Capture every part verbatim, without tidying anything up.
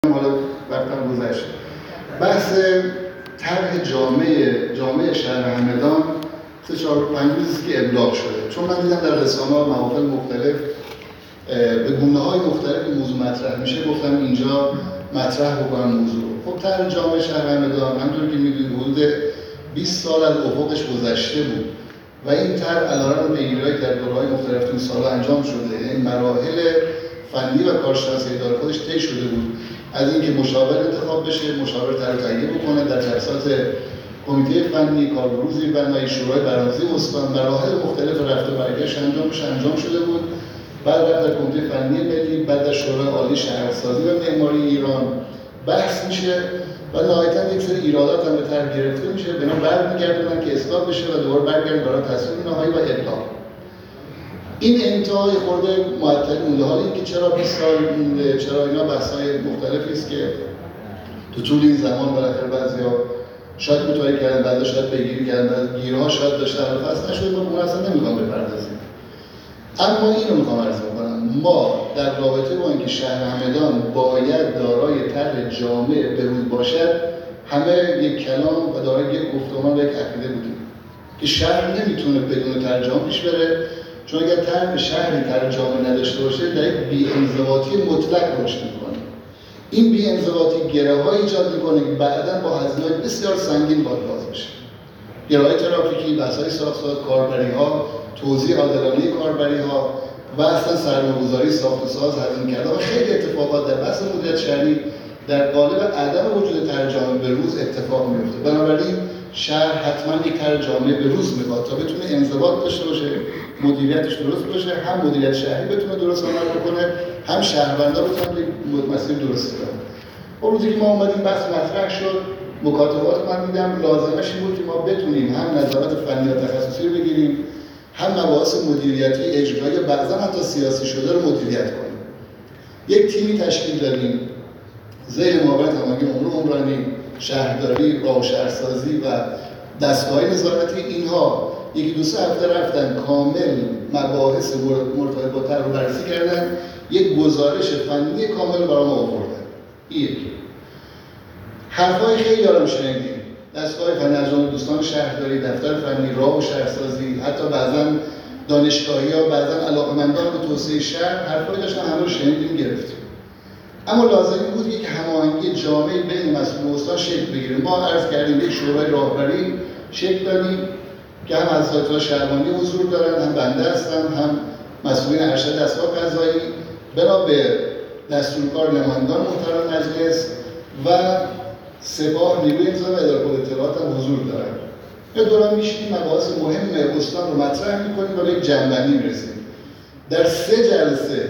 حالا وقتم گذشت. بحث طرح جامعه جامعه شهر همدان سه چهار پنج روزی که ابلاغ شده، چون من دیدم در رسانه‌ها محافل مختلف به گونه‌های مختلف موضوع مطرح میشه، گفتم اینجا مطرح بکنم موضوع. خب طرح جامعه شهر همدان همونطور که میدونید حدود بیست سال از افقش گذشته بود و این طرح علیرغم پیگیری‌هایی در دوره‌های مختلف این سال‌ها انجام شده، این مراحل فنی و کارشناسی اداره خودش طی شده بود، از اینکه مشاور انتخاب بشه، مشاور طرح تهیه بکنه، در جلسات کمیته فنی، کارگروه زیربنایی، شورای برنامه‌ریزی استان، مراحل مختلف رفت و برگشت انجام بشه انجام شده بود. بعد در کمیته فنی ملی، بعد در شورای عالی شهرسازی و معماری ایران بحث میشه و نهایتاً یک سری ایرادات هم به طرح گرفته میشه، بنا برمیگردونن که اصلاح بشه و دوباره برگردن برای تصویب نهایی و ابلاغ. این انتهای خورده معطل مونده. حالا اینکه چرا بیست سال مونده، چرا اینا بحث‌های مختلفی است که تو طول این زمان بالاخره بعضیا شاید کوتاهی کردن، بعضیا شاید پیگیری کردن، بعضی گیرها شاید داشتن حل فصل نشده، ما اون اصلا نمی‌خوام بپردازیم. اما اینو می‌خوام عرض کنم، ما در رابطه با اینکه شهر همدان باید دارای طرح جامع بروز باشد، همه یک کلام و دارای یک گفتمان و یک عقیده بودیم که شهر نمیتونه بدون طرح جامع پیش بره، چون اگر طرح شهری طرح جامع نداشته باشه در یک بی‌انضباطی مطلق رشد می‌کنه. این بی‌انضباطی گره‌هایی ایجاد می‌کنه که بعداً با هزینه‌های بسیار سنگین باید باز بشه. گره‌های ترافیکی، بحث‌های ساخت‌وساز، کاربری‌ها، توزیع عادلانه کاربری‌ها و اصلا سرمایه‌گذاری ساخت و ساز هزینه کرده و خیلی اتفاقات در بحث مدیریت شهری در قالب عدم وجود طرح جامع به روز اتفاق میفته. بنابراین شهر حتما یک طرح جامع به روز میخواد تا بتونه انضباط داشته باشه، مدیریتش درست باشه، هم مدیریت شهری بتونه درست عمل بکنه، هم شهروندا بتونن یک مسیر درست کنن. اون روزی که ما اومدیم بحث مطرح شد، مکاتبات من دیدم لازمش این بود که ما بتونیم هم نظارت فنی و تخصصی رو بگیریم، هم مباحث مدیریتی اجرایی بعضا حتی سیاسی شده رو مدیریت کنیم. یک تیمی تشکیل دادیم زیر معاونت هماهنگی امور عمرانی، شهرداری، راه و شهرسازی و دستگاه نظارتی. اینها یکی دو سه هفته رفتن کامل مباحث مرتبط با طرح رو بررسی کردن، یک گزارش فنی کامل برای ما آوردن. این یکی. حرفای خیلی دارم شنیدیم. دستگاه فنی از جمله دوستان شهرداری، دفتر فنی، راه و شهرسازی، حتی بعضا دانشگاهی‌ها، بعضا علاقه‌مندان به توسعه شهر حرفایی داشتن، همه رو شنیدیم گرفتیم. اما لازم بود یک هماهنگی جامعی بین مسئول استان شکل بگیره. ما عرض کردیم یک شورای راهبری شکل دادیم که هم از سایت‌ها شهربانی حضور دارن، هم بنده هستم، هم مسئولین ارشد دستگاه قضایی، بنا به دستورکار نمایندگان محترم مجلس و سپاه نیروی انتظامی و اداره اطلاعات هم حضور دارن. یه دوران میشینیم مباحث مهم استان رو مطرح میکنیم و به یک جنبندی میرسیم. در سه جلسه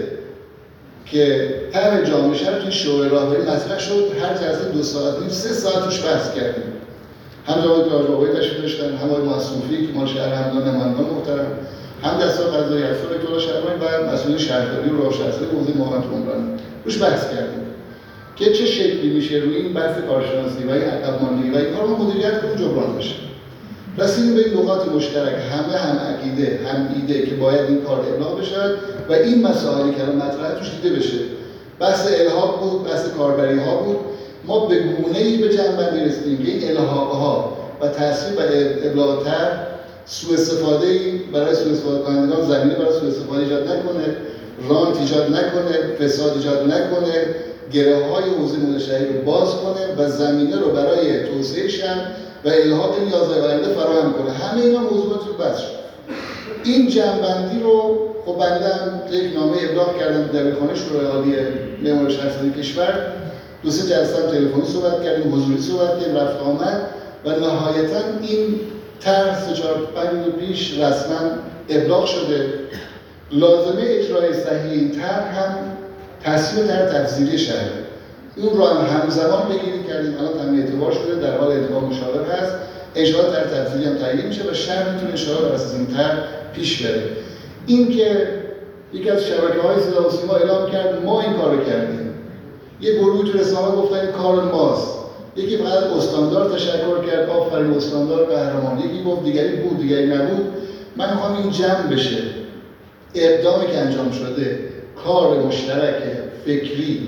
که طرح جامعه شهر توی شورای راهبری مطرح شد، هر جلسه دو ساعت نیم سه ساعت روش بحث کردیم. هم جناب راهبری تشریف داشتن، هم آقای معصوفی که مال شهر همدان نمایندگان محترم، هم دستگاه قضایی افسر دکتر شهربانی و مسئولین شهرداری و راه شهرسازی حوزه معاونت عمرانی روش بحث کردیم که چه شکلی میشه روی این بحث کارشناسی و این عقب ماندگی و این کار رو مدیریت کنیم جبران بشه. رسیدیم به این نقاط مشترک، همه هم عقیده، هم ایده که باید این کار ابلاغ بشه و این مسائلی که الان مطرحه توش دیده بشه. بحث الحاق بود، بحث کاربری ها بود. ما به گونه‌ای به جنبندی رسیدیم که این الحاق ها و تصویب و ابلاغ طرح سوء استفاده‌ای برای سوء استفاده کنندگان زمینه برای سوء استفاده ایجاد نکنه، رانت ایجاد نکنه، فساد ایجاد نکنه، گره‌های حوزه مدیریت شهری رو باز کنه و زمینه رو برای توسعه شهر و الحاق نیازهای آینده فراهم کنه. همه اینا موضوعات رو بحث شد. این جنبندی رو خب بنده هم یک نامه ابلاغ کردم در دبیرخانه شورای عالی معماری شهرسازی کشور. دو سه جلسه هم تلفنی صحبت کردیم، حضوری صحبت کردیم، رفت آمد و نهایتاً این طرح سه چهار پنج روز پیش رسما ابلاغ شده. لازمه اجرای صحیح این طرح هم تصمیم طرح تفضیلی شهر. اون رو هم همزمان بگیرید کردیم، الان تامین اعتبار شده، در حال انتخاب مشاور هست، اجرا طرح تفضیلی هم تهیه میشه و شهر میتونه انشاءالله بر اساس این طرح پیش بره. این که یکی از شبکه‌های صدا و سیما اعلام کرد ما این کارو کردیم، یه گروه تو رسانه گفتن این کار ماست، یکی فقط استاندار تشکر کرد، آفرین استاندار قهرمان، یکی گفت دیگری بود دیگری نبود. من میخوام این جمع بشه. اقدامی که انجام شده کار مشترک فکری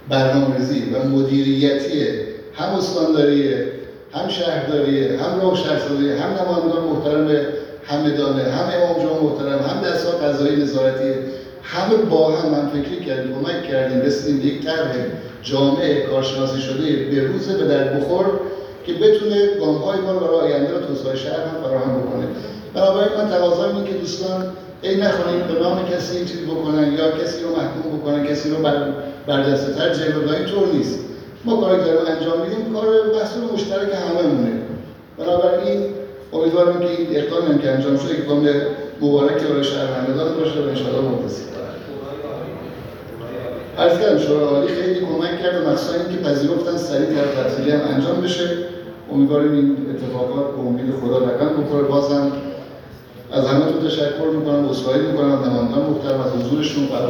برنامه‌ریزی و مدیریتی هم استانداریه، هم شهرداریه، هم راهشهرسازی، هم نمایندگان محترم همدانه، هم امام جمعه محترم، هم دستگاه قضایی نظارتی، همه با هم من فکری کردیم، کمک کردیم، رسیدیم به یک طرح جامع کارشناسی شده به روز به در بخور که بتونه گام‌های ما رو برای آینده و توسعه شهر هم فراهم بکنه. بنابراین من تقاضا اینه که دوستان ای نخواهیم به نام کسی این چیزی بکنن یا کسی رو محکوم بکنن، کسی رو بر برجسته‌تر جلوه بدن، اینطور نیست. ما کاری داریم انجام میدیم، کار محصول مشترک هممونه. بنابراین امیدوارم که این اقدامی که انجام شده اقدام مبارک برای شهر همدان باشه و انشاءالله مخلصی. عرض کردم شورای عالی خیلی کمک کرد، مخصوصا اینکه پذیرفتن سریع طرح تحصیلی هم انجام بشه. امیدواریم این اتفاقات به امید خدا رقم بخوره. بازم از همه تو تشکر میکنم، عذرخواهی میکنم از نمایندگان محترم از حضورشون.